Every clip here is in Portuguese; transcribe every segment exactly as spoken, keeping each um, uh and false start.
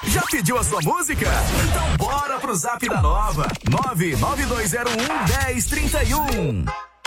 Já pediu a sua música? Então bora pro Zap da Nova. nove nove dois zero um, um zero três um.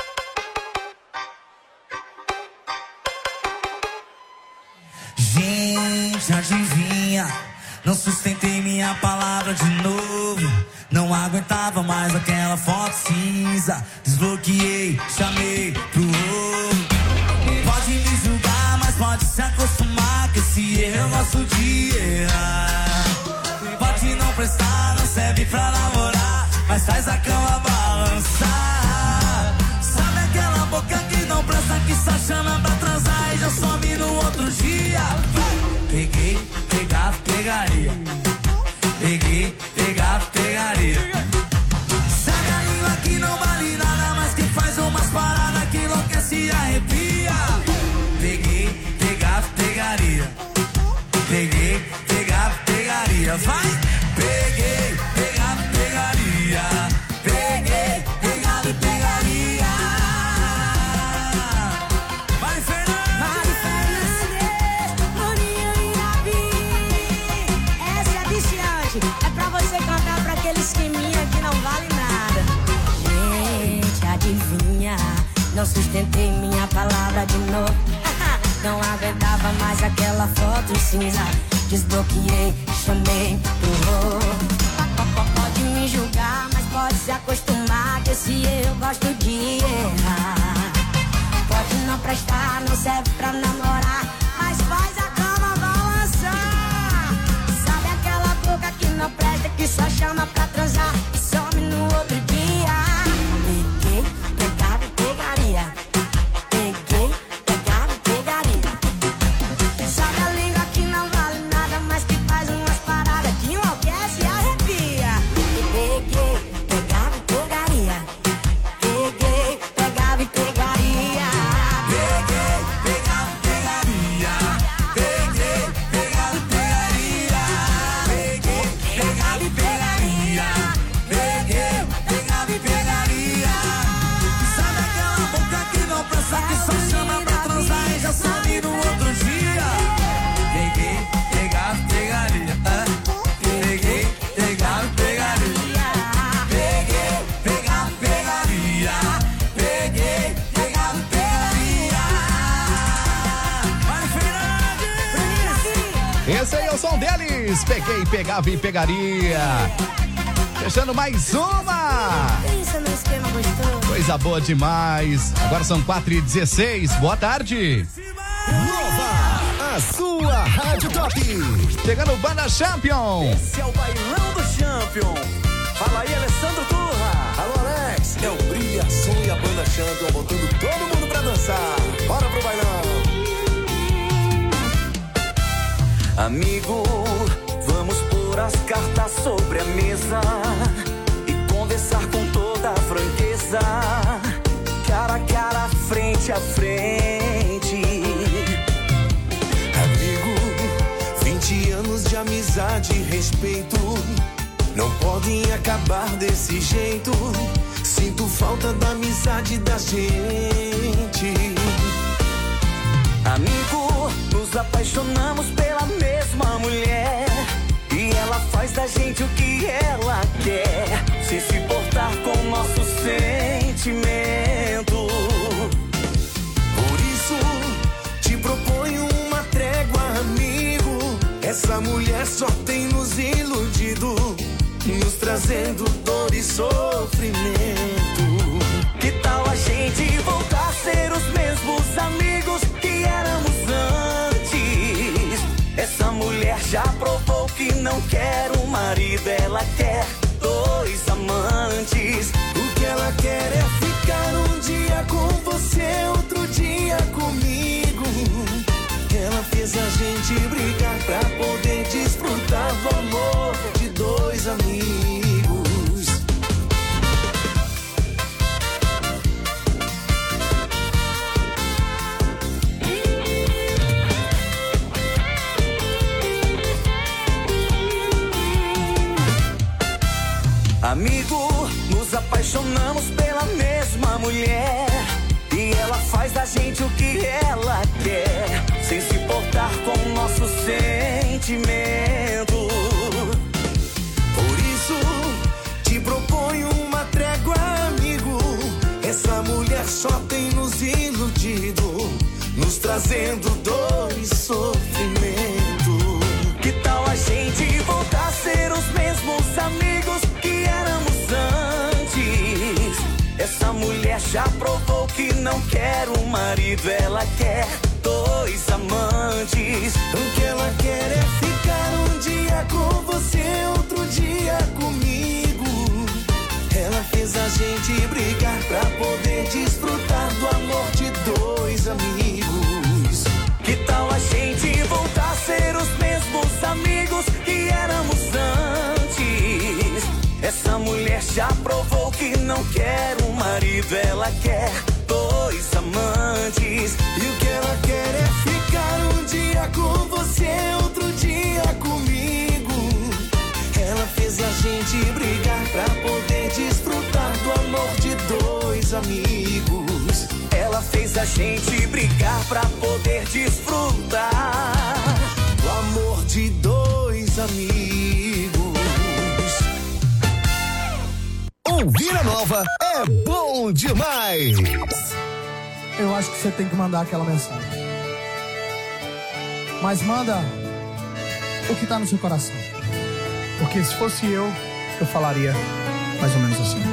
Gente, adivinha? Não sustentei minha palavra de novo. Não aguentava mais aquela foto cinza. Desbloqueei, chamei pro ovo. Pode me julgar, mas pode se acostumar que esse erro eu gosto de errar. Pode não prestar, não serve pra namorar, mas faz a cama balançar. Sabe aquela boca que não presta, que só chama pra transar e já some no outro dia? Peguei, pegava, pegaria. Peguei, pegava, pegaria. Sabe a língua que não vale nada, mas que faz umas paradas que enlouquece e arrepia. Peguei, pegava, pegaria. Peguei, pegava, pegaria. Vai! Peguei, pegava, pegaria. Peguei, pegava e pegaria. Mari Fernandes! Mari Fernandes, Bruninho e Davi. Essa é viciante. É pra você cantar pra aquele esqueminha que não vale nada. Gente, adivinha? Não sustentei minha palavra de novo. Não aguentava mais aquela foto cinza. Desbloqueei, chamei pro rolo. Pode me julgar, mas pode se acostumar que esse eu gosto de errar. Pode não prestar, não serve pra namorar, mas faz a cama balançar. Sabe aquela boca que não presta, que só chama pra transar e some no outro dia? Peguei, pegava e pegaria. Peguei, pegava e pegaria. Sabe a língua que não vale nada, mas que faz umas paradas que enlouquece e arrepia. Peguei, pegava e pegaria. Peguei, pegava e pegaria. Peguei, pegava, pegaria. Peguei, pegava e pegaria. Peguei, pegava e pegaria. Peguei, pegava e pegaria. Sabe aquela boca que não pensa, que só chama pra transar e já some no outro dia? Peguei, pegava, pegaria. Peguei, pegava e pegaria. Peguei, pegava, pegaria. Peguei, pegava e pegaria. Mari Fernandes! Esse aí é o som deles. Peguei, pegava e pegaria. Fechando mais uma. Pensa no esquema gostoso. Coisa boa demais. Agora são quatro e dezesseis. Boa tarde. Nova, a sua Rádio Top. Chegando o Banda Champion. Esse é o bailão do Champion. Fala aí, Alessandro Turra. Alô, Alex. É o Brilha Som e a Banda Champion botando todo mundo pra dançar. Bora pro bailão. Amigo, vamos pôr as cartas sobre a mesa e conversar com toda a franqueza, cara a cara, frente a frente. Amigo, vinte anos de amizade e respeito não podem acabar desse jeito. Sinto falta da amizade da gente. Amigo, nos apaixonamos pela mesma mulher e ela faz da gente o que ela quer, sem se importar com nosso sentimento. Por isso, te proponho uma trégua, amigo. Essa mulher só tem nos iludido, nos trazendo dor e sofrimento. Que tal a gente voltar a ser os mesmos amigos que éramos antes? Essa mulher já provou que não quer um marido, ela quer dois amantes. O que ela quer é ficar um dia com você, outro dia comigo. Ela fez a gente brigar pra poder desfrutar do amor de dois amigos. Amigo, nos apaixonamos pela mesma mulher e ela faz da gente o que ela quer, sem se importar com nosso sentimento. já provou que não quer um marido, ela quer dois amantes. O que ela quer é ficar um dia com você, outro dia comigo. Ela fez a gente brigar pra poder desfrutar do amor de dois amigos. Que tal a gente voltar a ser os mesmos amigos que éramos antes? Essa mulher já provou que não quer um marido, ela quer dois amantes. E o que ela quer é ficar um dia com você, outro dia comigo. Ela fez a gente brigar pra poder desfrutar do amor de dois amigos. Ela fez a gente brigar pra poder desfrutar do amor de dois amigos. Ouvir a nova é bom demais. Eu acho que você tem que mandar aquela mensagem. Mas manda o que tá no seu coração. Porque se fosse eu, eu falaria mais ou menos assim.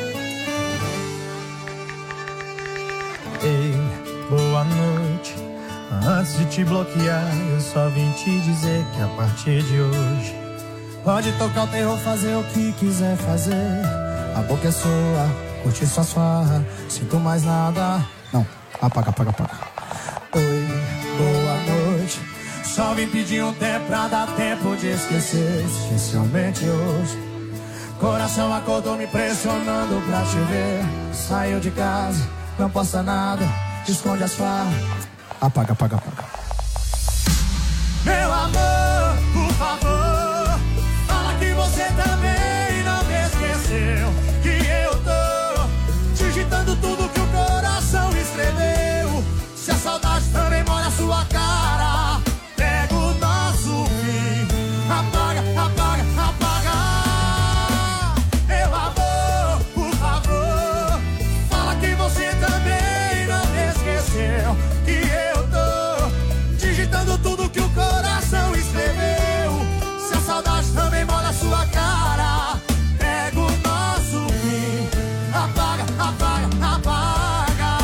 Ei, boa noite. Antes de te bloquear, eu só vim te dizer que a partir de hoje pode tocar o terror, fazer o que quiser fazer. A boca é sua, curtir sua farra, sinto mais nada. Não, apaga, apaga, apaga. Oi, boa noite. Só vim pedir um tempo pra dar tempo de esquecer, especialmente hoje. Coração acordou me pressionando pra te ver. Saiu de casa, não posta nada, esconde as farras. Apaga, apaga, apaga. Meu amor, por favor, fala que você também não me esqueceu. Que eu tô digitando tudo que o coração escreveu. Se a saudade também molha a sua cara, pega o nosso fim. Apaga, apaga, apaga. Meu amor, por favor, fala que você também não me esqueceu. Que eu tô digitando tudo que o coração escreveu. Se a saudade também molha a sua cara, pega o nosso fim. Apaga, apaga, apaga.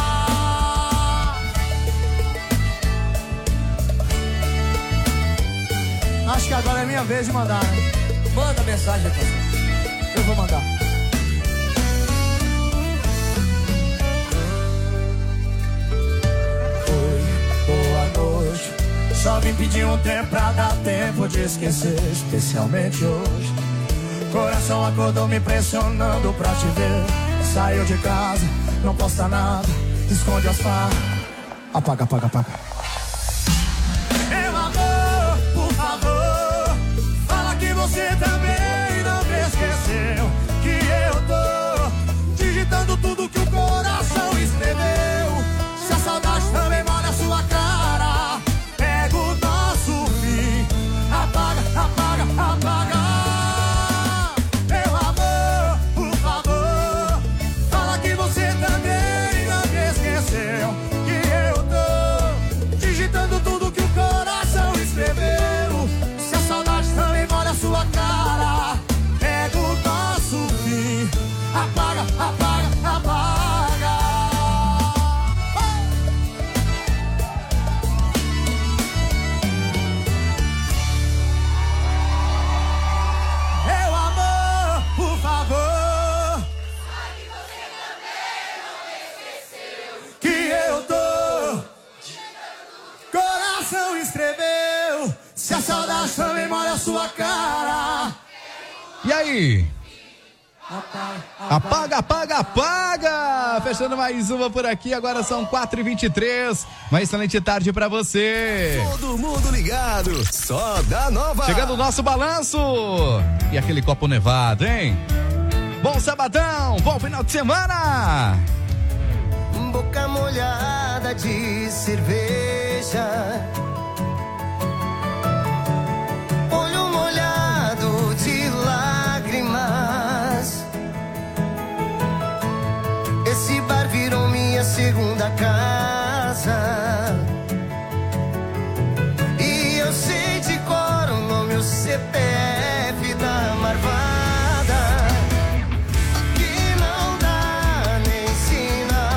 Acho que agora é minha vez de mandar, né? Manda mensagem, pessoal. Eu vou mandar. Só vim pedir um tempo pra dar tempo de esquecer, especialmente hoje. Coração acordou me pressionando pra te ver. Saiu de casa, não posta nada, esconde as farras. Apaga, apaga, apaga. Meu amor, por favor, fala que você também não me esqueceu. Que eu tô digitando tudo que o coração escreveu. Se a saudade também molha a sua cara, pega o nosso fim. Apaga, apaga, apaga. Meu amor, por favor, fala que você também não me esqueceu. Que eu tô digitando tudo que o coração escreveu. Se a saudade também molha a sua cara, pega o nosso fim. Apaga, apaga, apaga. Escreveu, se a saudade também molha a sua cara. E aí? Apaga, apaga, apaga! Fechando mais uma por aqui, agora são quatro e vinte e três. Uma excelente tarde pra você. Todo mundo ligado, só da nova. Chegando o nosso balanço. E aquele copo nevado, hein? Bom sabadão, bom final de semana. Boca molhada de cerveja, olho molhado de lágrimas. Esse bar virou minha segunda casa. E eu sei de cor o nome, o C P F da marvada, que não dá nem sinal.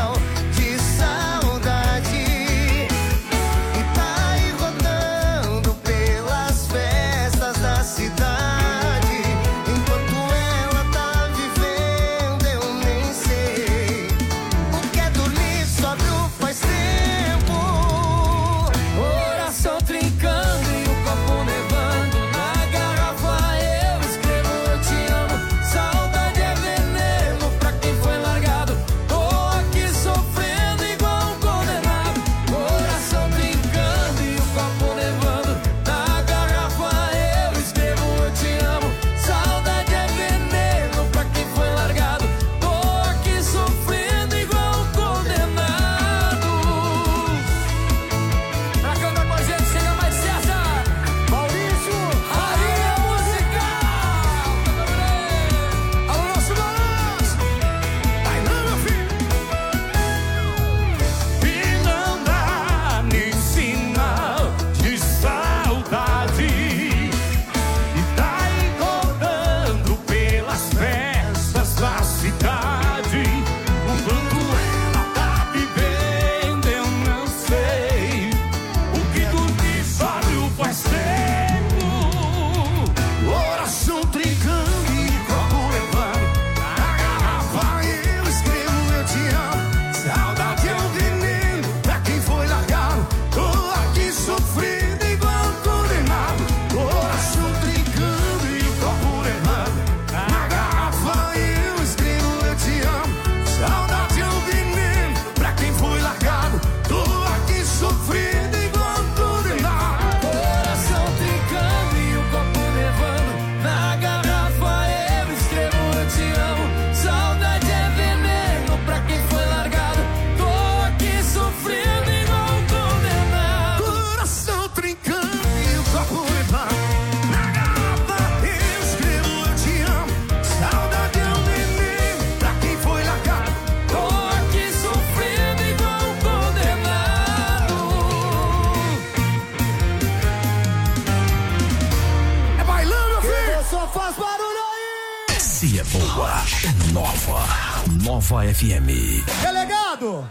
boa, faz barulho aí! Se é boa, é nova. Nova F M. Delegado!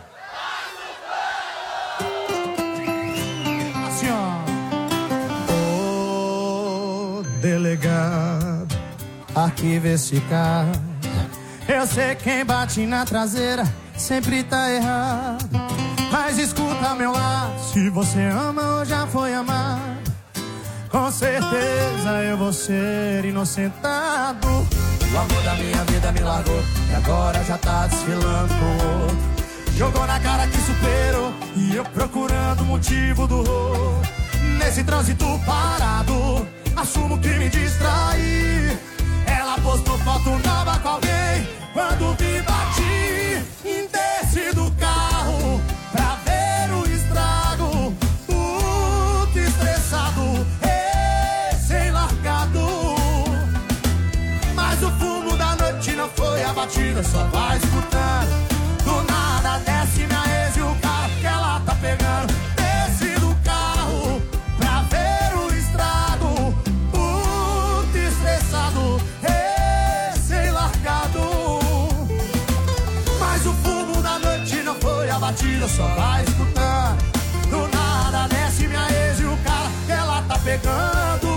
Assim, ó. Ô, delegado, arquiva esse caso. Eu sei quem bate na traseira sempre tá errado. Mas escuta meu lado, se você ama ou já foi amado, com certeza eu vou ser inocentado. O amor da minha vida me largou e agora já tá desfilando com outro. Jogou na cara que superou e eu procurando o motivo do horror. Nesse trânsito parado, assumo que me distraí. Ela postou foto nova com alguém. Quando vi bati, desci do carro pra ver o estrago. Puto estressado, recém-largado. Mas o fumo da noite não foi abatido, só vai escutando. Do nada desce minha ex e o carro que ela tá pegando. Desci do carro pra ver o estrago. Puto estressado, recém-largado. Mas o fumo da noite não foi abatido, só vai escutando. Do nada desce minha ex e o cara que ela tá pegando.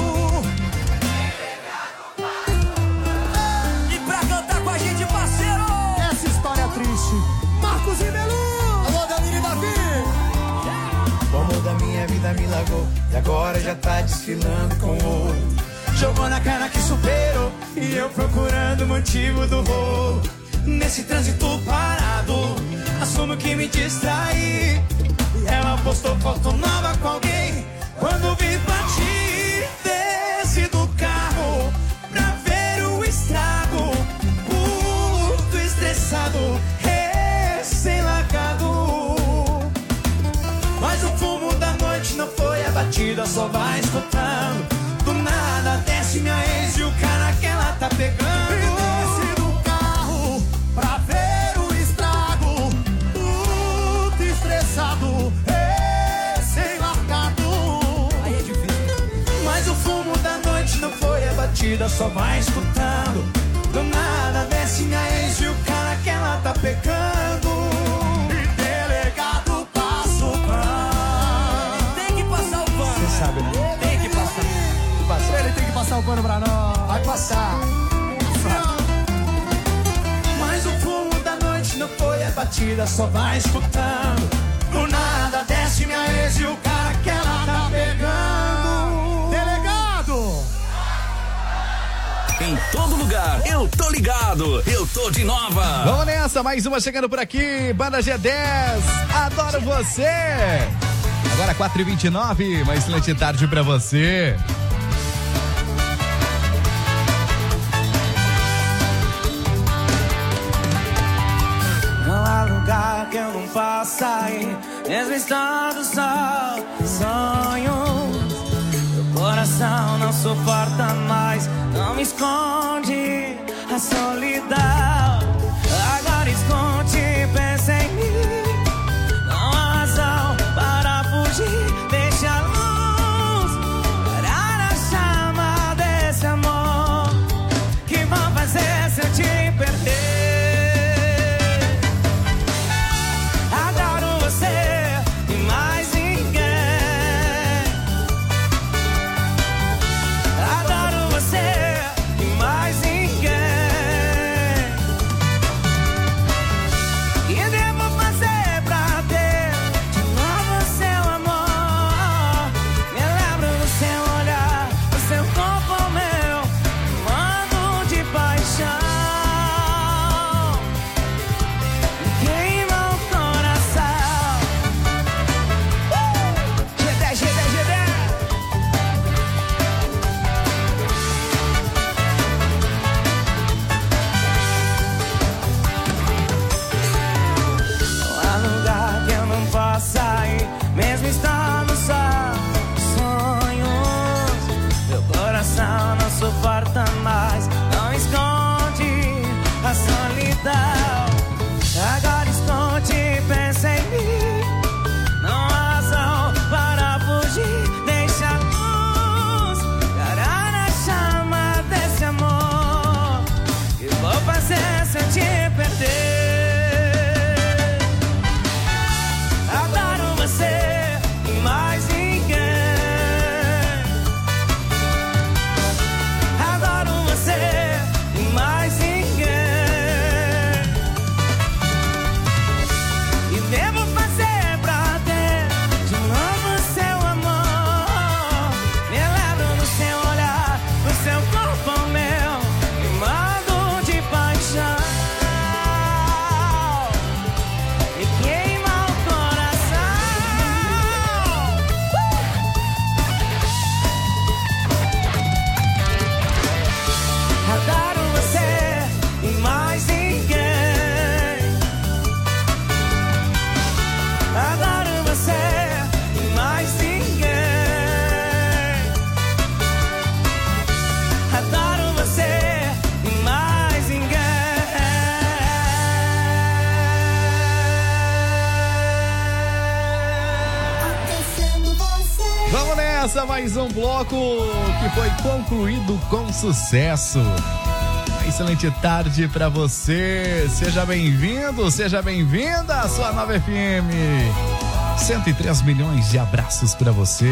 E pra cantar com a gente, parceiro, essa história é triste, Marcos e Melu. Alô, Danilo e Davi. O amor da minha vida me largou e agora já tá desfilando com outro. Jogou na cara que superou e eu procurando o motivo do rolo. Nesse trânsito parado, assumo que me distraí. E ela postou foto nova com alguém. Quando vi bati, desci do carro pra ver o estrago. Puto estressado, recém-largado. Mas o fumo da noite não foi abatido, só vai escutando. Do nada desce minha ex e o cara que ela tá pegando. Desce do carro pra ver o estrago. Puto estressado, recém-largado. Aí é difícil. Mas o fumo da noite não foi abatido, só vai escutando. Do nada desce minha ex e o cara que ela tá pegando. E delegado passa o pano. Tem que passar o pano. Você sabe, né? Tem que passar. Passar. Ele tem que passar o pano pra nós. Vai passar. Mas o fumo da noite não foi abatida, só vai escutando. Do nada desce minha ex e o cara que ela tá pegando. Delegado! Em todo lugar, eu tô ligado, eu tô de nova. Vamos nessa, mais uma chegando por aqui, Banda G dez, adoro você. Agora quatro e vinte e nove, uma excelente tarde pra você. Lugar que eu não possa ir, mesmo estando só. Sonhos, meu coração não suporta mais, não me esconde a solidão. Agora esconde, pensa em mim, não há razão para fugir. Deixa a luz parar a chama desse amor. Que vão fazer se eu te perder? Agora esconde, pensa em mim, não há razão para fugir. Deixa a luz parar a chama desse amor. Começa mais um bloco que foi concluído com sucesso. Excelente tarde pra você. Seja bem-vindo, seja bem-vinda à sua nova F M. cento e três milhões de abraços pra você.